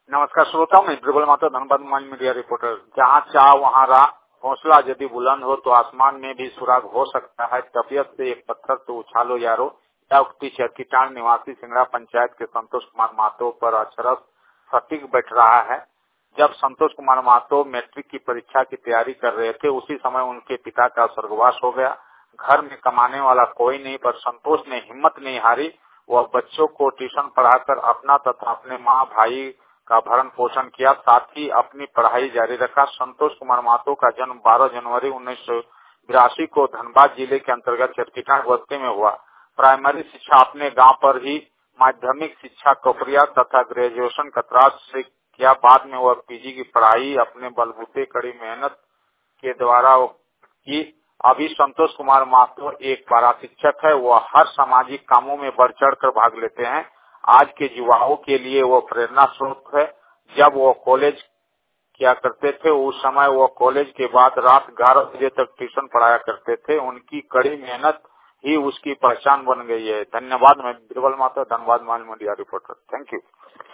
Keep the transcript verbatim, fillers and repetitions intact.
नमस्कार श्रोता, मैं बिरबल माता धनबाद मोबाइल मीडिया रिपोर्टर। जहाँ चाह वहाँ राह, हौसला यदि बुलंद हो तो आसमान में भी सुराग हो सकता है। तबीयत से एक पत्थर तो उछालो यारो, यह उक्ति चरकीटांड निवासी सिंगड़ा पंचायत के संतोष कुमार महतो पर अक्षरश सटीक बैठ रहा है। जब संतोष कुमार महतो मैट्रिक की परीक्षा की तैयारी कर रहे थे, उसी समय उनके पिता का स्वर्गवास हो गया। घर में कमाने वाला कोई नहीं, पर संतोष ने हिम्मत नहीं हारी। वह बच्चों को ट्यूशन पढ़ाकर अपना तथा अपने माँ भाई का भरण पोषण किया, साथ ही अपनी पढ़ाई जारी रखा। संतोष कुमार महतो का जन्म बारह जनवरी उन्नीस सौ बिरासी को धनबाद जिले के अंतर्गत चरकीटांड बस्ती में हुआ। प्राइमरी शिक्षा अपने गांव पर ही, माध्यमिक शिक्षा कपरिया तथा ग्रेजुएशन कतरास से किया। बाद में वह पीजी की पढ़ाई अपने बलबूते कड़ी मेहनत के द्वारा की। अभी संतोष कुमार महतो एक पारा शिक्षक है। वह हर सामाजिक कामों में बढ़ चढ़ कर भाग लेते हैं। आज के युवाओं के लिए वो प्रेरणा स्रोत है। जब वो कॉलेज किया करते थे, उस समय वो कॉलेज के बाद रात ग्यारह बजे तक ट्यूशन पढ़ाया करते थे। उनकी कड़ी मेहनत ही उसकी पहचान बन गई है। धन्यवाद। मैं बिरबल माता, Dhanbad mobile media reporter. Thank you.